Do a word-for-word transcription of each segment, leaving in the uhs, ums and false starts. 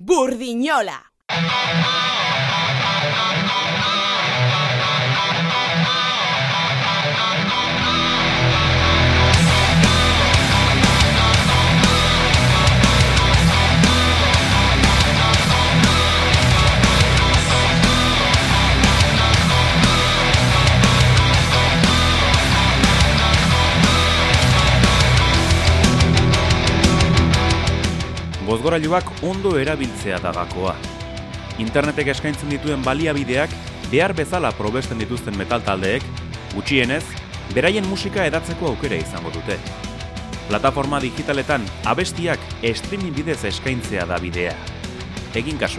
Burdinola. Bozgorailuak ondo erabiltzea da gakoa. Internetek eskaintzen dituen baliabideak behar bezala probesten dituzten metal taldeek, gutxienez, beraien musika edatzeko aukera izango dute. Plataforma digitaletan abestiak streaming bidez eskaintzea da bidea. Egin kasu.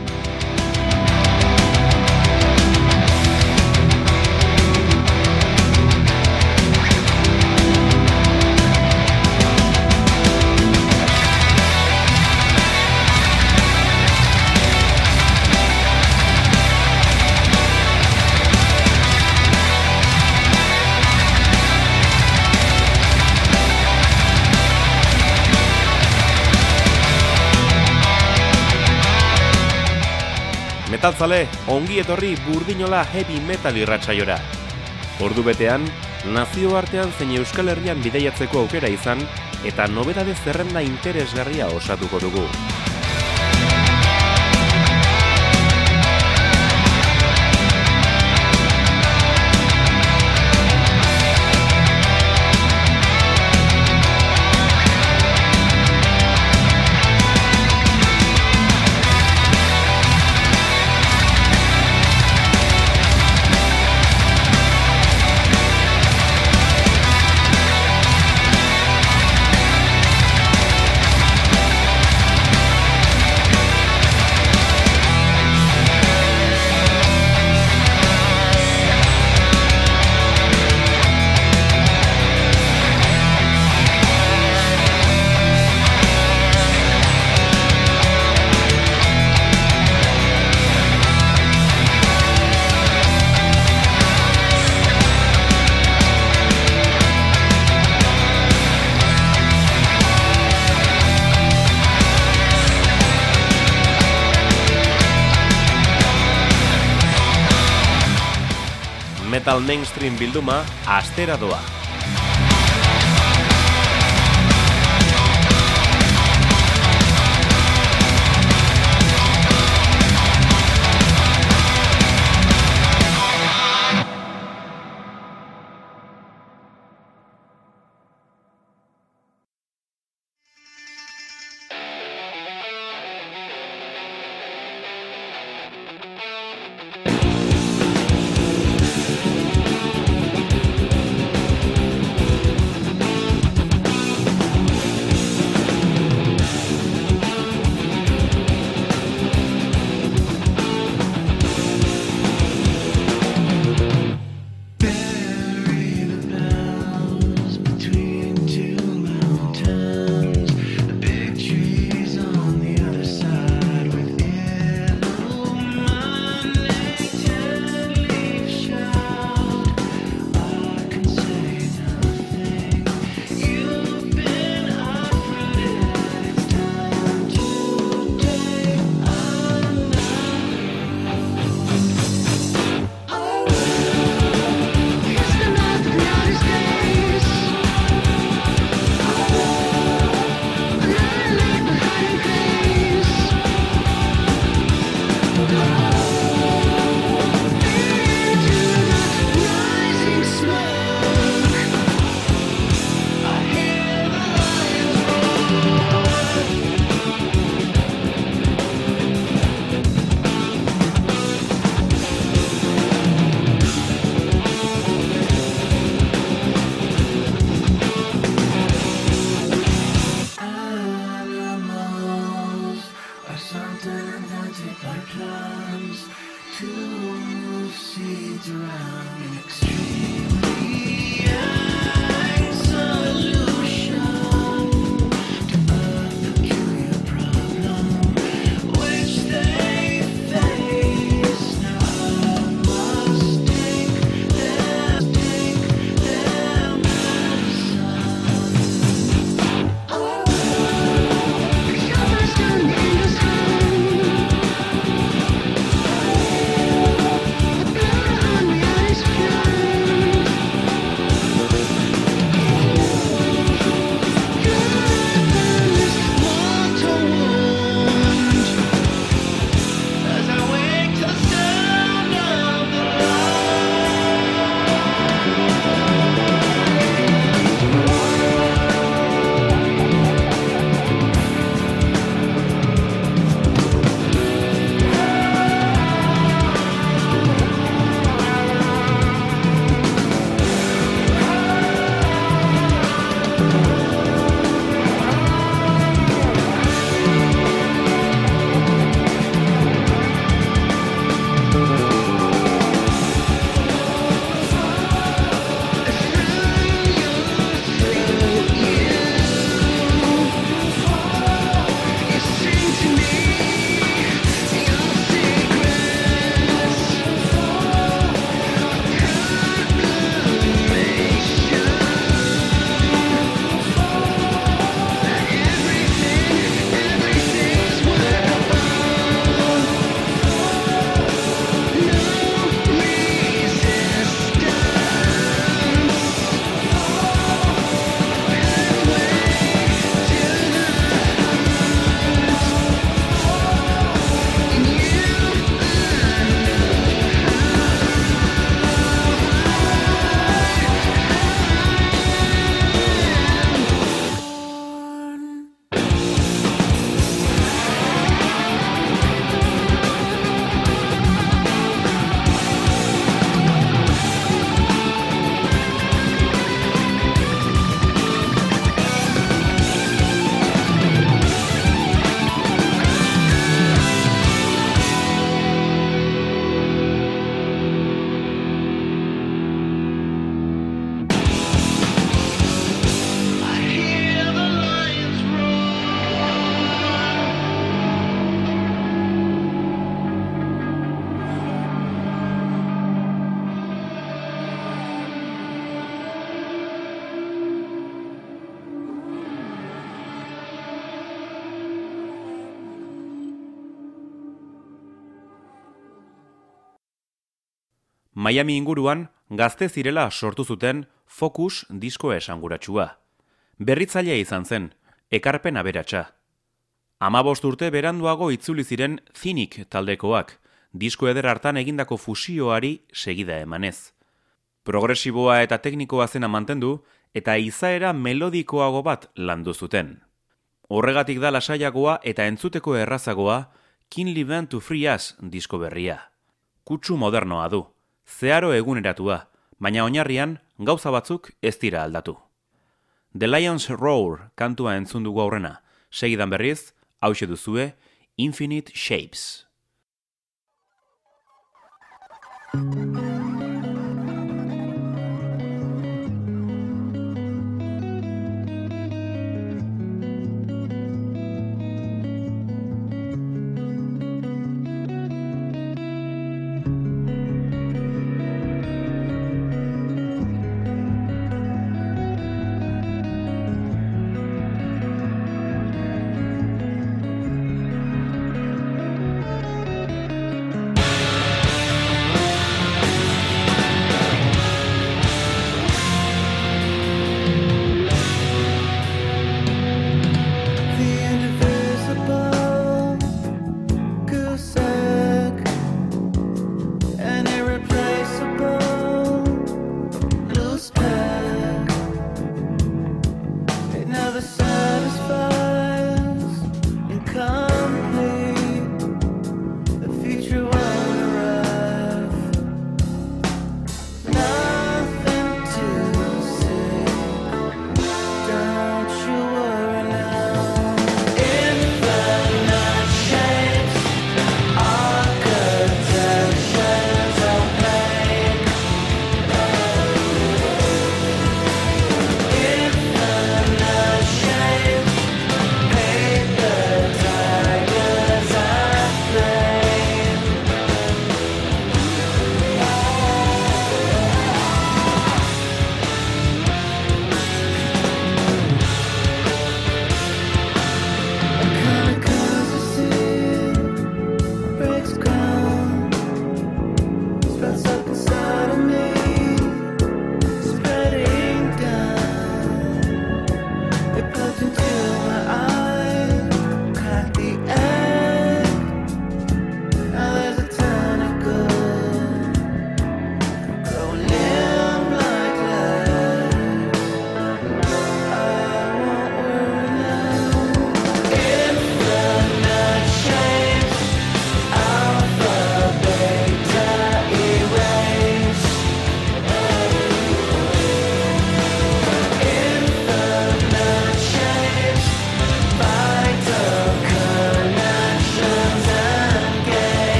Metalzale, ongi etorri Burdinola heavy metal irratsaiora. Ordu betean, nazioartean zein Euskal Herrian bidaiatzeko aukera izan eta nobedade zerrenda interesgarria osatuko dugu. Metal mainstream bilduma astera doa. Stars Miami inguruan gazte zirela sortu zuten Focus disko esanguratsua. Berritzailea izan zen, ekarpen aberatsa. Hamabost urte beranduago itzuli ziren Cynic taldekoak, disko eder hartan egindako fusioari segida emanez. Progresiboa eta teknikoa zena mantendu eta izaera melodikoago bat landu zuten. Horregatik da lasaiagoa eta entzuteko errazagoa Keenly Bent to Free Us disko berria. Kutsu modernoa du, zeharo eguneratua, baina oinarrian gauza batzuk ez dira aldatu. The Lion's Roar kantua entzun dugu aurrena, segidan berriz, hauxe duzue, Infinite Shapes.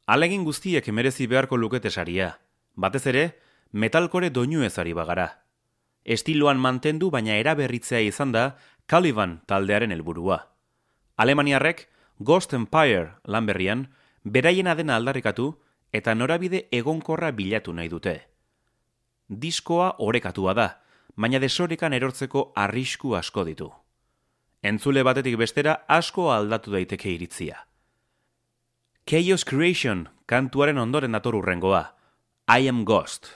Alegin guztiek merezi beharko lukete saria. Batez ere, metalcore doinu ezari bagara. Estiloan mantendu baina eraberritzea izan da Caliban taldearen helburua. Alemaniarrek Ghost Empire lan berrian beraiena dena aldarrikatu eta norabide egonkorra bilatu nahi dute. Diskoa orekatua da, baina desorekan erortzeko arrisku asko ditu. Entzule batetik bestera asko aldatu daiteke iritzia. Chaos Creation kantuaren ondoren dator hurrengoa, I Am Ghost.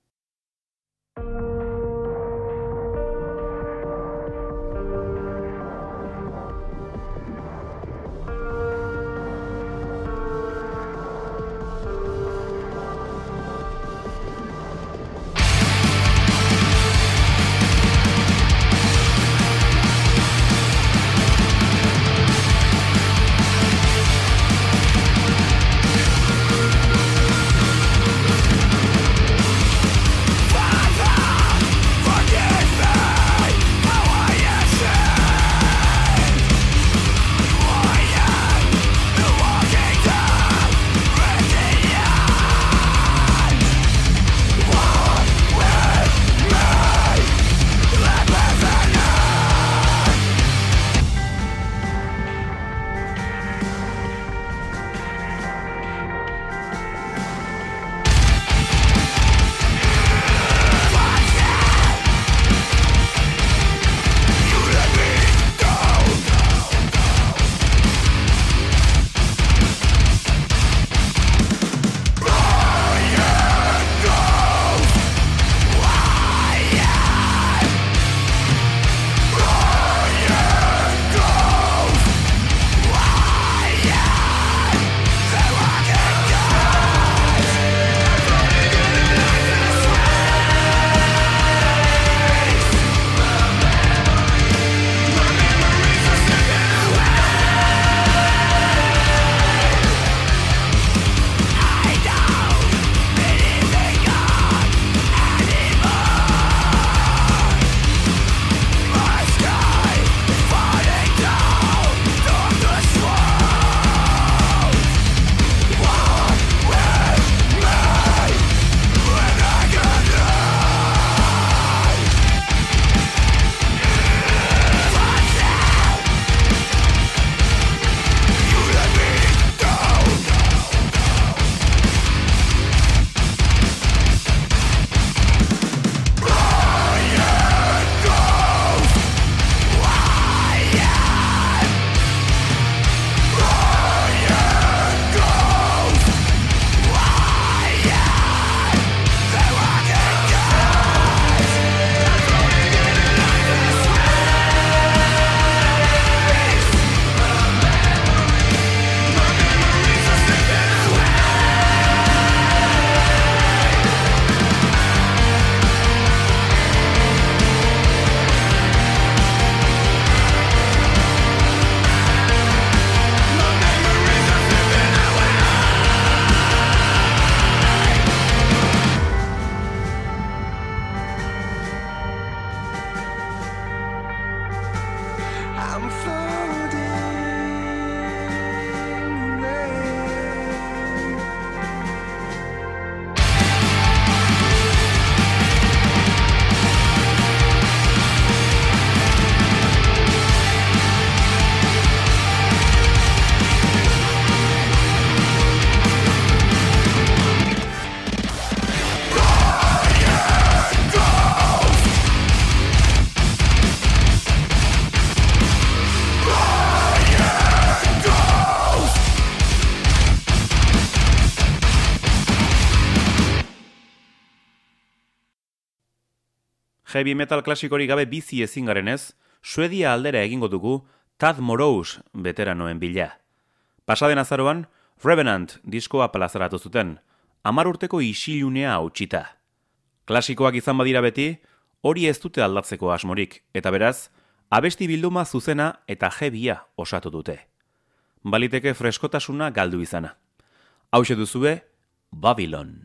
Heavy metal klasikorik gabe bizi ezin garenez, Suedia aldera egingo dugu Tad Morose veteranoen bila. Pasaden azaroan, Revenant diskoa plazaratu zuten, hamar urteko isilunea hautsita. Klasikoak izan badira beti, hori ez dute aldatzeko asmorik, eta beraz, abesti bilduma zuzena eta heavya osatu dute. Baliteke freskotasuna galdu izana. Hauxe duzue, Babylon.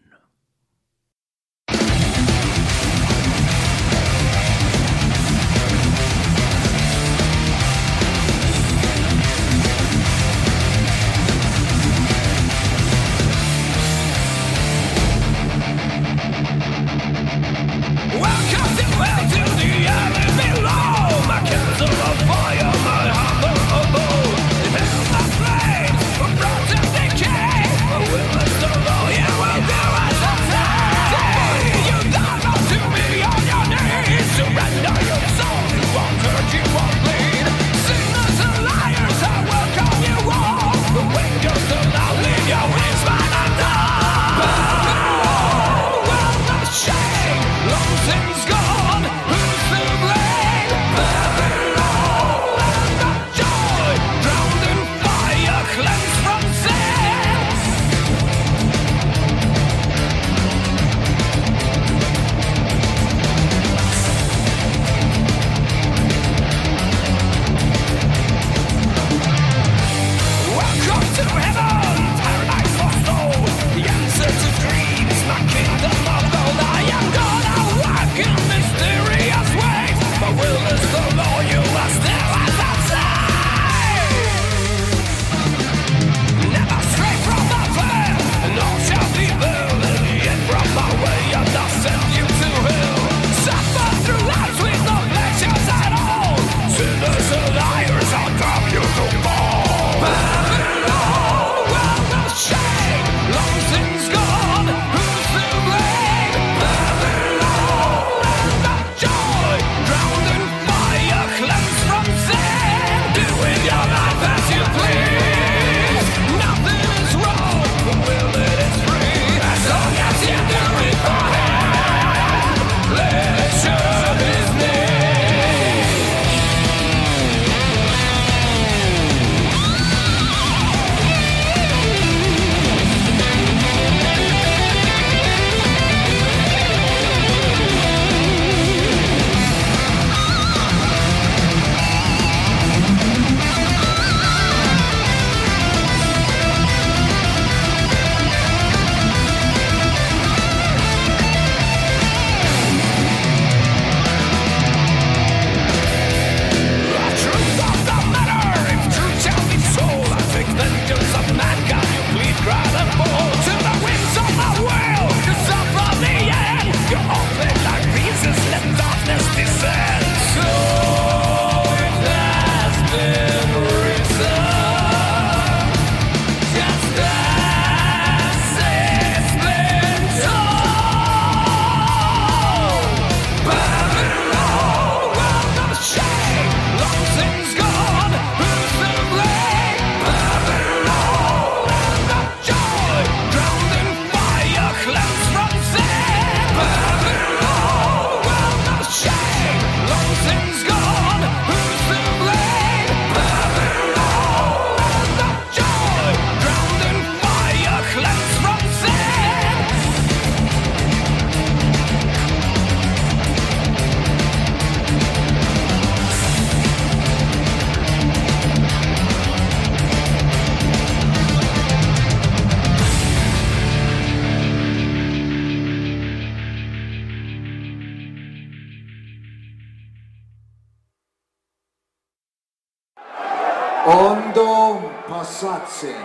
osatzen.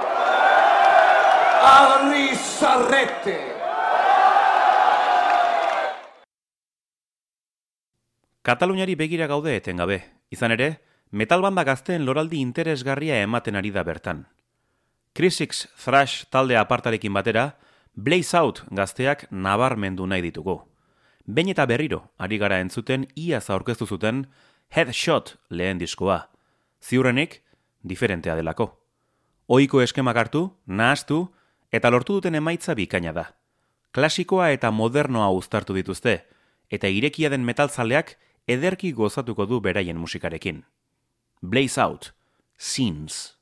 Arri zarrete! Kataluniari begira gaude etengabe. Izan ere, metal banda gazteen loraldi interesgarria ematen ari da bertan. Crisix Thrash talde apartarekin batera, Blaze Out gazteak nabarmendu nahi ditugu. Behin eta berriro ari gara entzuten iaz aurkeztu zuten Headshot lehen diskoa. Ziurrenik, diferentea delako. Ohiko eskemak hartu, nahastu, eta lortu duten emaitza bikaina da. Klasikoa eta modernoa uztartu dituzte, eta irekia den metalzaleak ederki gozatuko du beraien musikarekin. Blaze Out, Seams.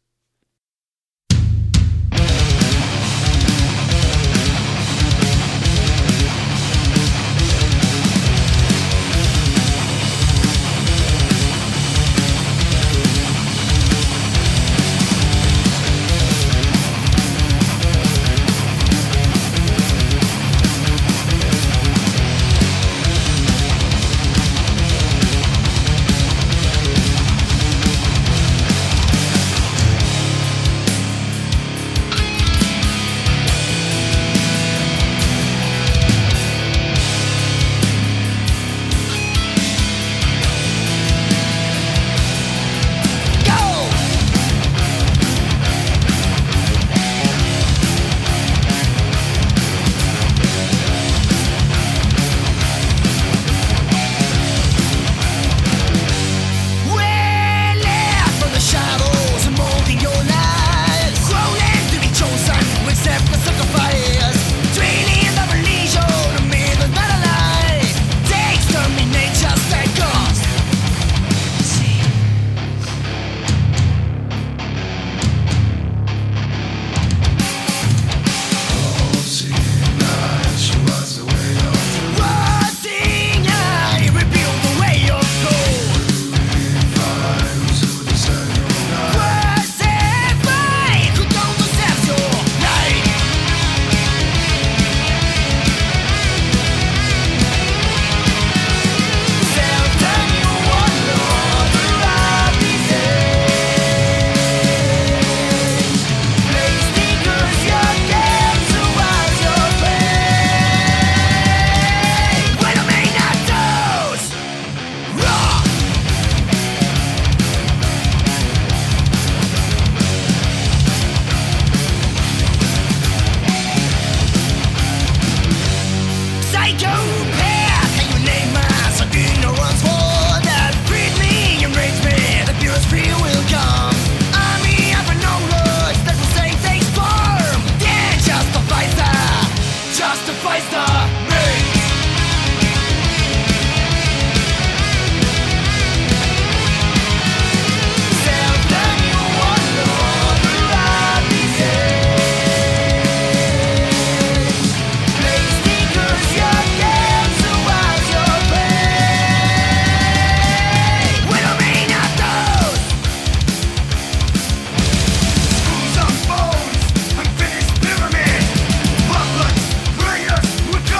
We're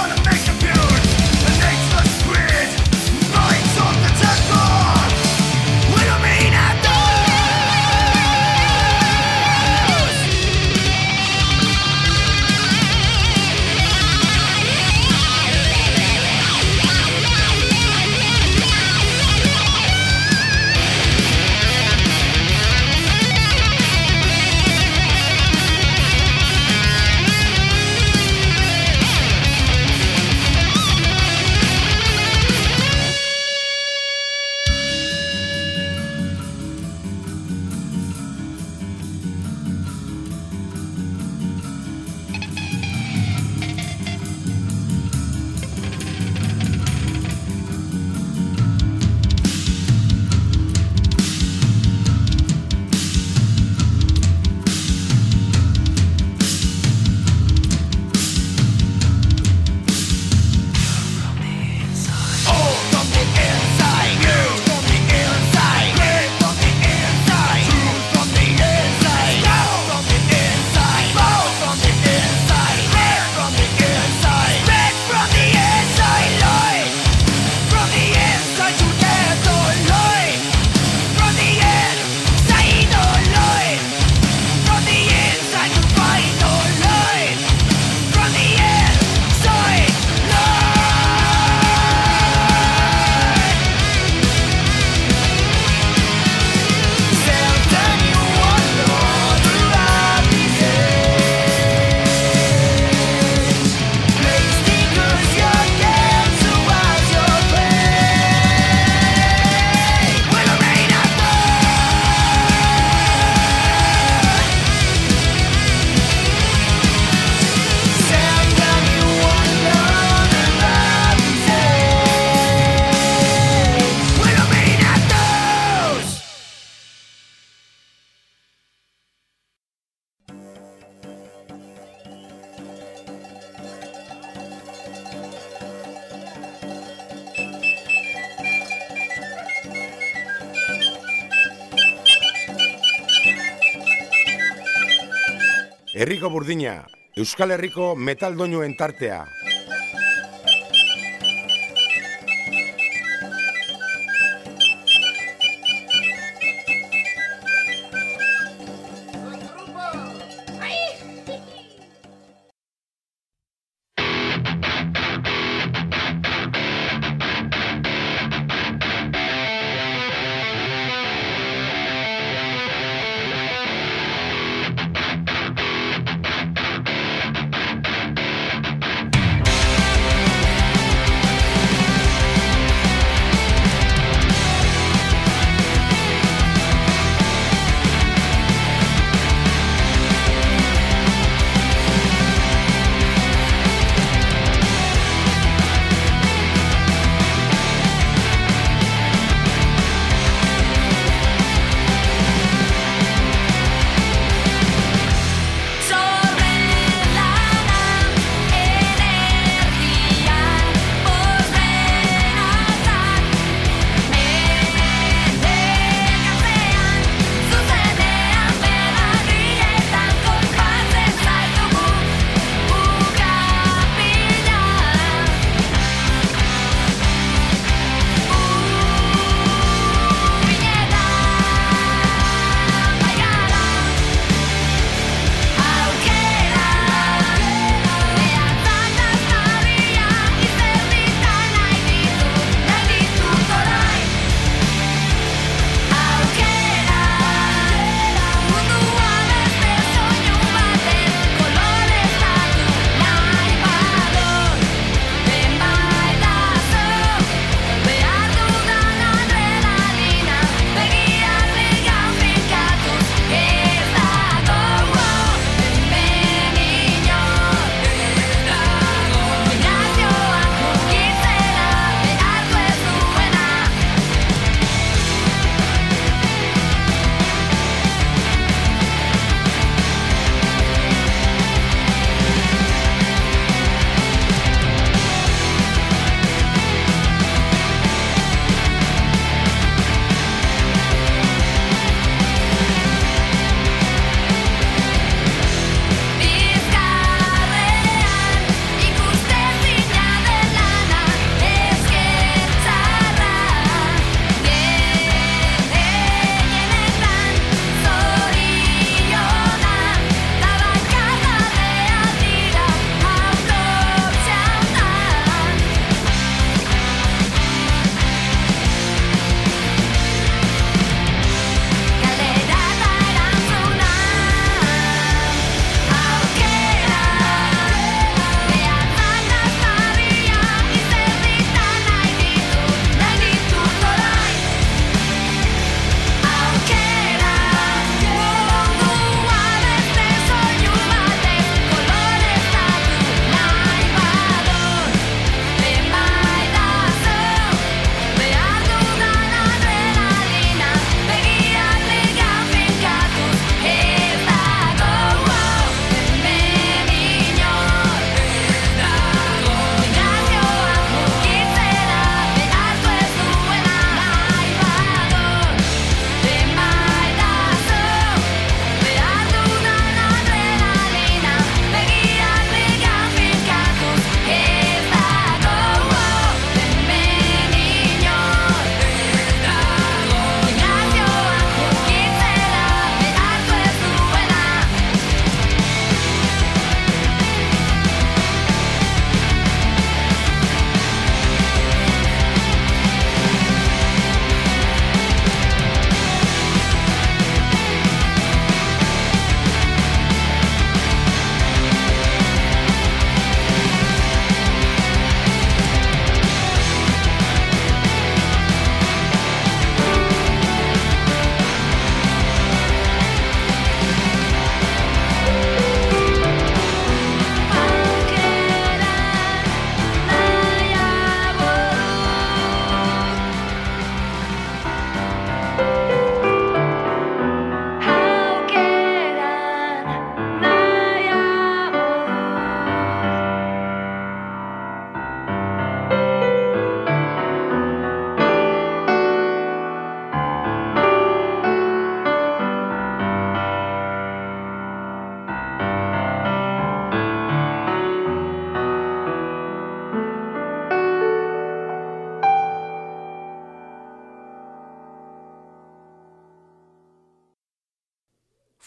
Herriko burdina, Euskal Herriko metal doinuen tartea.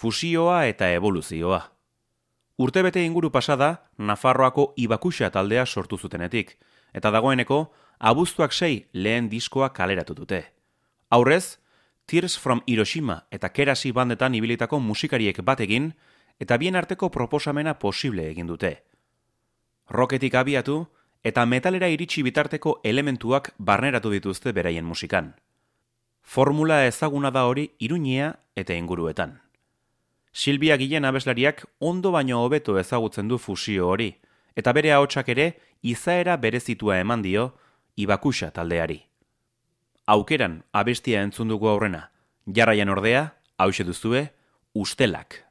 fusioa eta evoluzioa. Urtebete inguru pasada, Nafarroako Ibakuxa taldea sortu zutenetik, eta dagoeneko, abuztuak sei lehen diskoa kaleratu dute. Aurrez, Tears from Hiroshima eta Kerasi bandetan ibilitako musikariek bat egin, eta bien arteko proposamena posible egin dute. Rocketik abiatu, eta metalera iritsi bitarteko elementuak barneratu dituzte beraien musikan. Formula ezaguna da hori Iruñea eta inguruetan. Silvia Guillen abeslariak ondo baino hobeto ezagutzen du fusio hori, eta bere ahotsak ere izaera berezitua eman dio Ibakuxa taldeari. Aukeran abestia entzun dugu aurrena, jarraian ordea, hauxe duzue, Ustelak.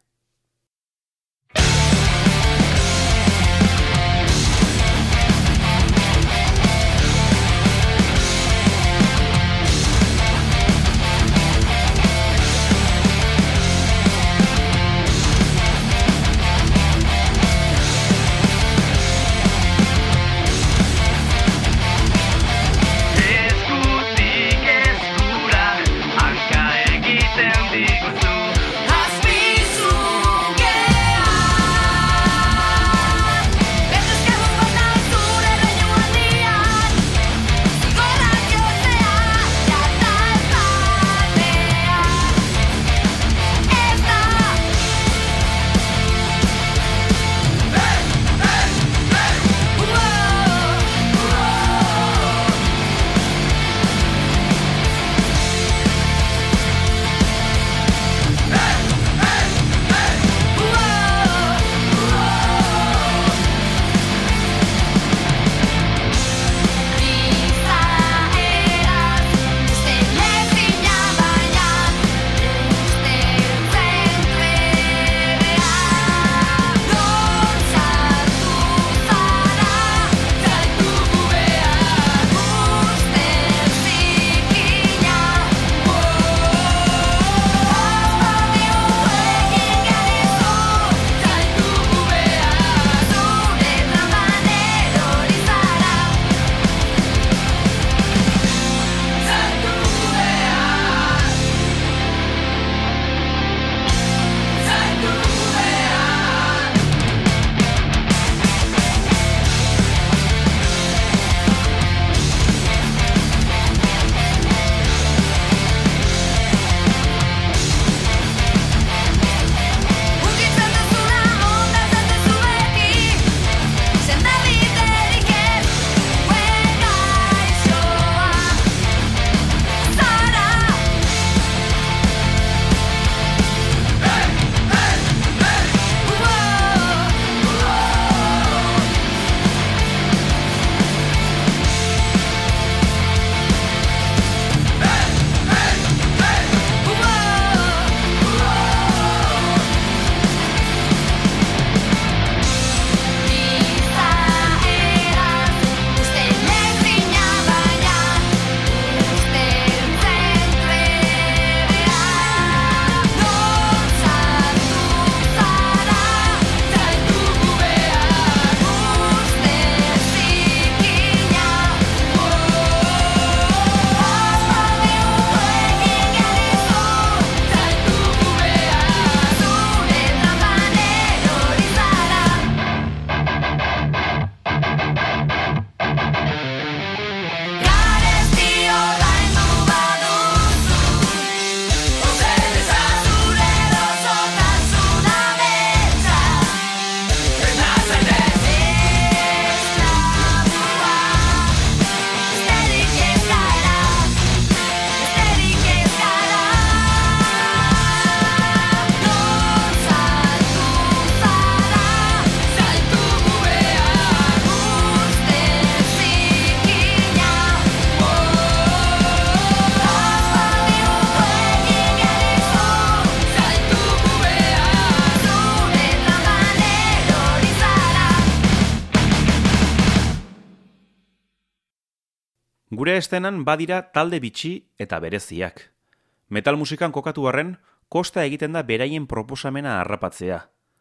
Gure estenan badira talde bitxi eta bereziak. Metal musikan kokatu arren, kosta egiten da beraien proposamena harrapatzea.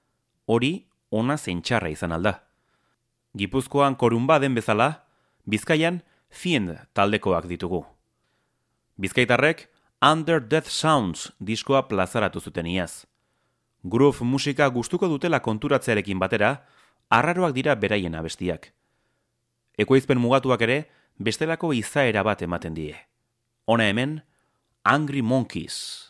Hori, ona zeintxarra izan alda. Gipuzkoan Korumba den bezala, Bizkaian Fiend taldekoak ditugu. Bizkaitarrek Under Death Sounds diskoa plazaratu zuten iaz. Groove musika gustuko dutela konturatzearekin batera, arraroak dira beraien abestiak. Ekoizpen mugatuak ere, bestelako izaera bat ematen die. Hona hemen, Angry Monkeys.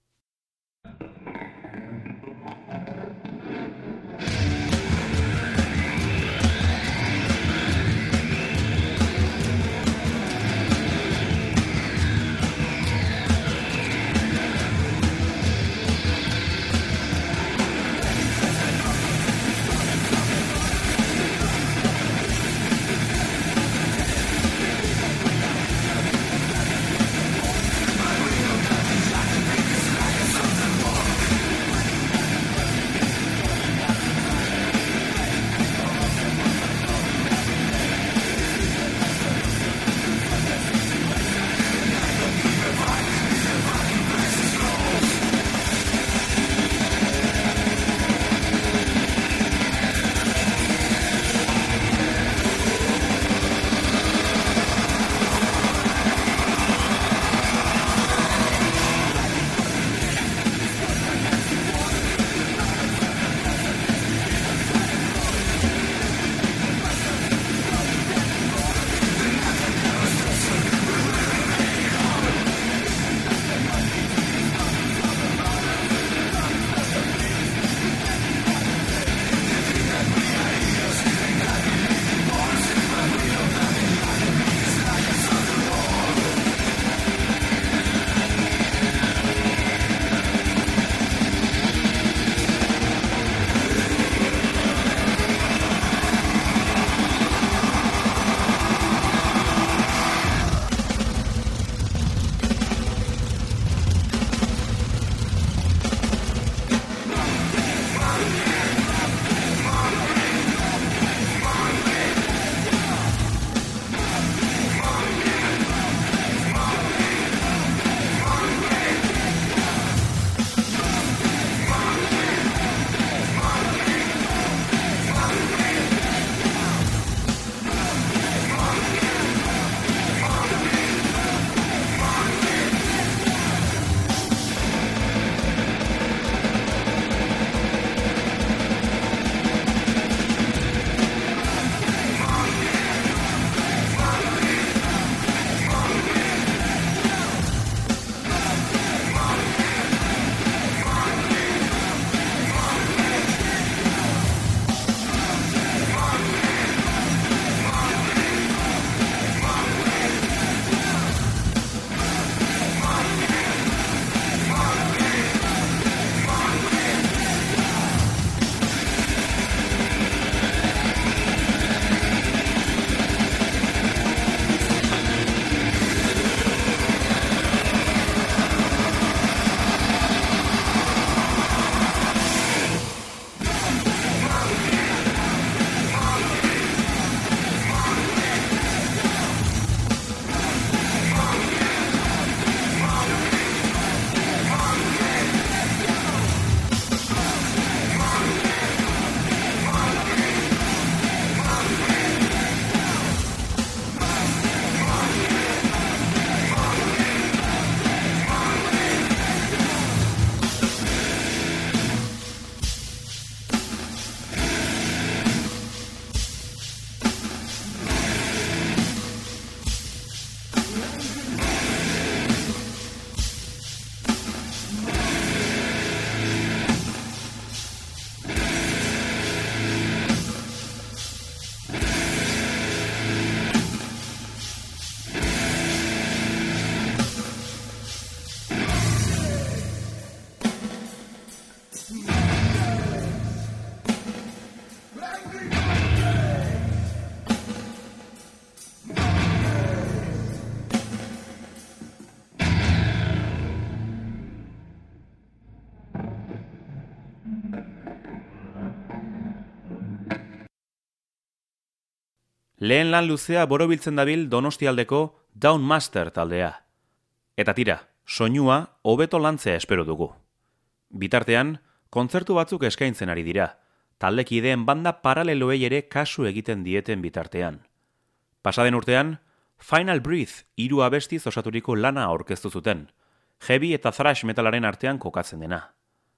Lehen lan luzea borobiltzen dabil Donostialdeko Downmaster taldea. Eta tira, soinua hobeto lantzea espero dugu. Bitartean, kontzertu batzuk eskaintzen ari dira, taldekideen banda paraleloei ere kasu egiten dieten bitartean. Pasaden urtean, Final Breath hiru abestiz osaturiko lana aurkeztu zuten, heavy eta thrash metalaren artean kokatzen dena.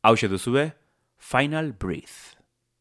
Hauxe duzue, Final Breath.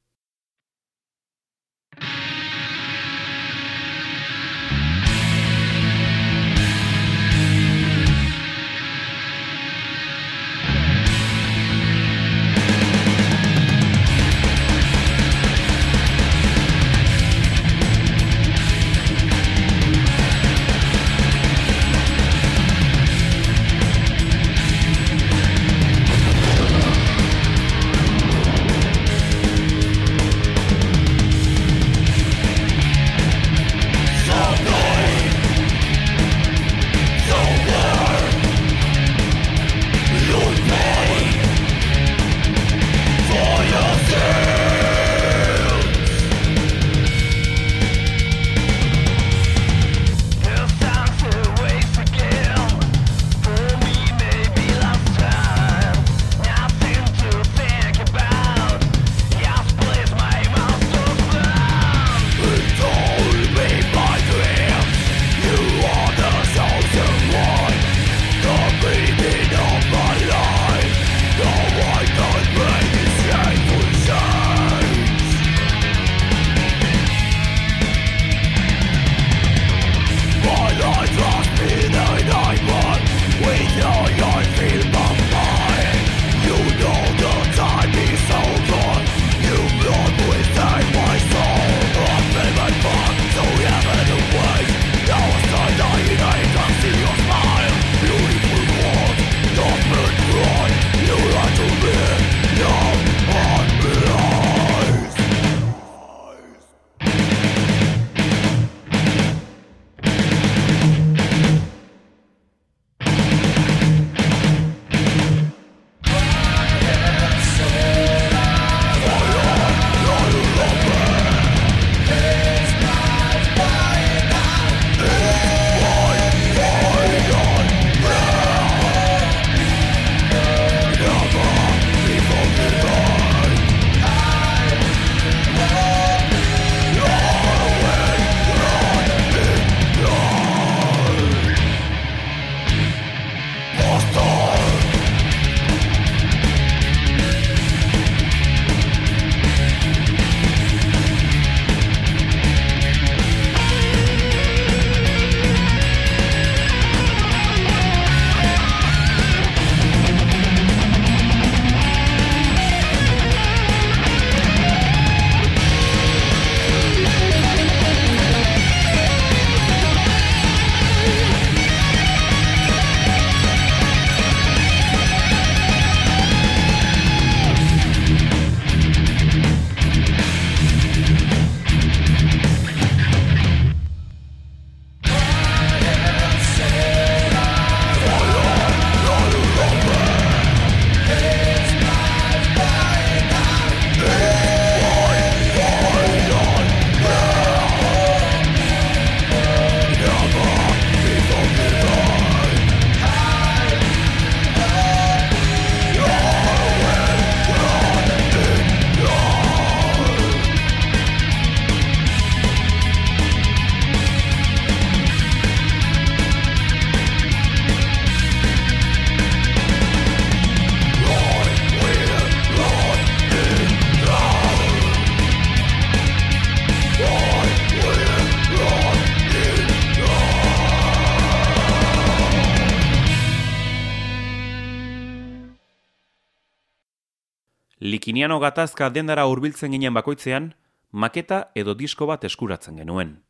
Likiniano gatazka dendara hurbiltzen ginen bakoitzean, maketa edo disko bat eskuratzen genuen.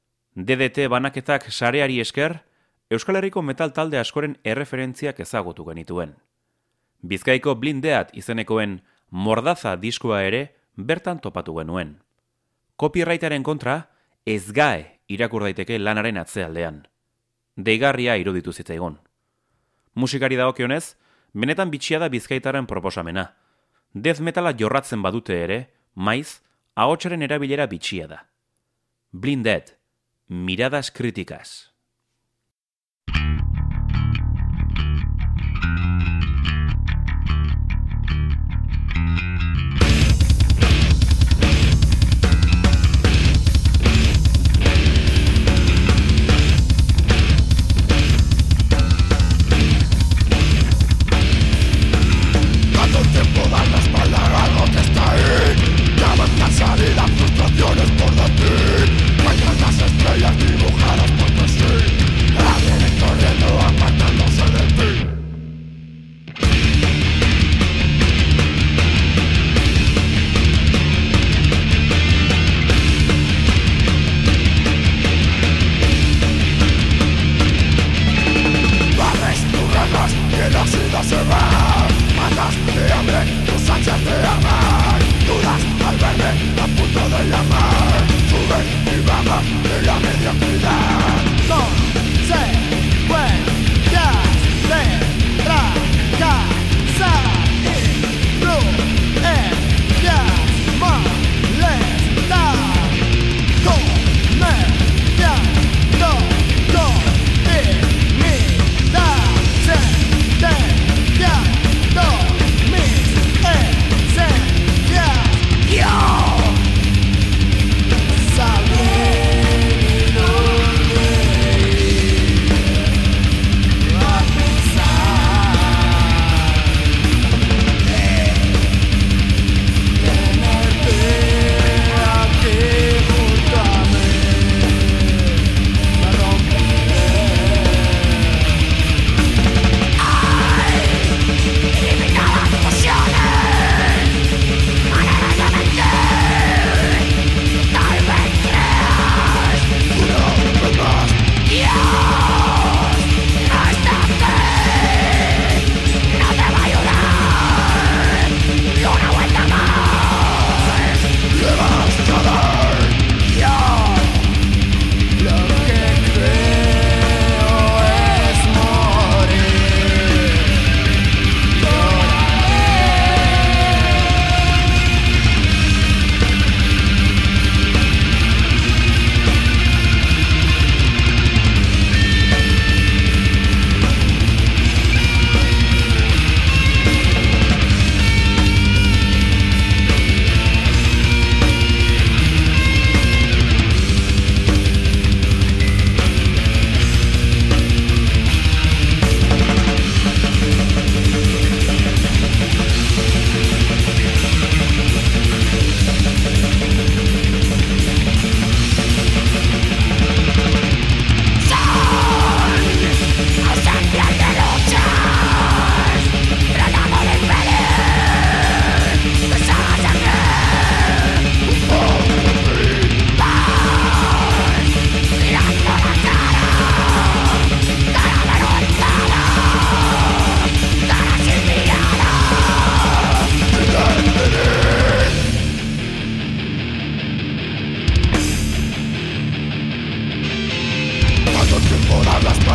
D D T banaketak sareari esker, Euskal Herriko metal talde askoren erreferentziak ezagutu genituen. Bizkaiko Blindeat izenekoen Mordaza diskoa ere bertan topatu genuen. Copyrightaren kontra, ez gae irakur daiteke lanaren atzealdean. Deigarria iruditu zitzaigun. Musikari dagokionez, benetan bitxia da bizkaitaren proposamena. Death metala jorratzen badute ere, maiz, ahotsaren erabilera bitxia da. Blinded, miradas críticas. Tanto tiempo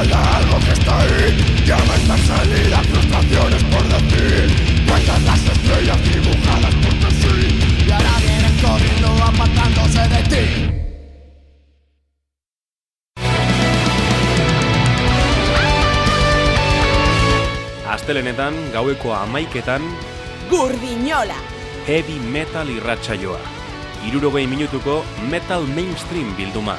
falta algo que está ahí. Ya no hay más salida, frustraciones por decir. Cuentan las estrellas dibujadas por tu sí. Y ahora vienen corriendo apartándose de ti. Astelenetan, gaueko hamaiketan, Gurdinola! heavy metal irratsaioa. Hirurogei minutuko metal mainstream bilduma.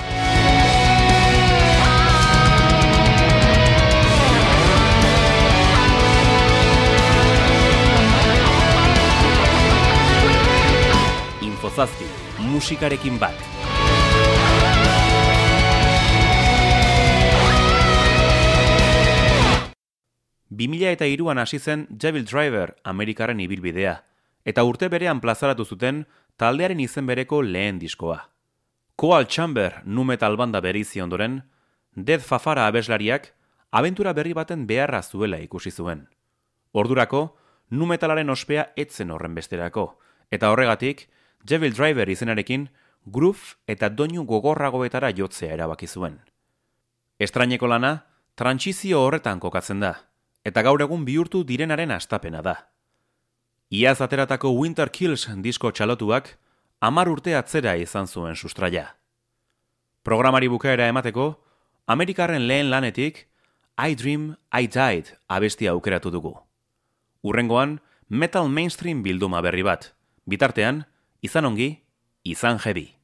Infozazpi, musikarekin bat. bi mila hiruan hasi zen Devil Driver Amerikarren ibilbidea, eta urte berean plazaratu zuten taldearen izen bereko lehen diskoa. Coal Chamber nu metal banda bereizi ondoren, Death Fafara abeslariak abentura berri baten beharra zuela ikusi zuen. Ordurako, nu metalaren ospea etzen horren besterako, eta horregatik, Devil Driver izenarekin groove eta doinu gogorragoetara jotzea erabaki zuen. Estraineko lana, trantsizio horretan kokatzen da, eta gaur egun bihurtu direnaren hastapena da. Iaz ateratako Winter Kills disko txalotuak hamar urte atzera izan zuen sustraia. Programari bukaera emateko, Amerikarren lehen lanetik I Dream, I Died abestia aukeratu dugu. Hurrengoan, metal mainstream bilduma berri bat. Bitartean, izan ongi, izan heavy.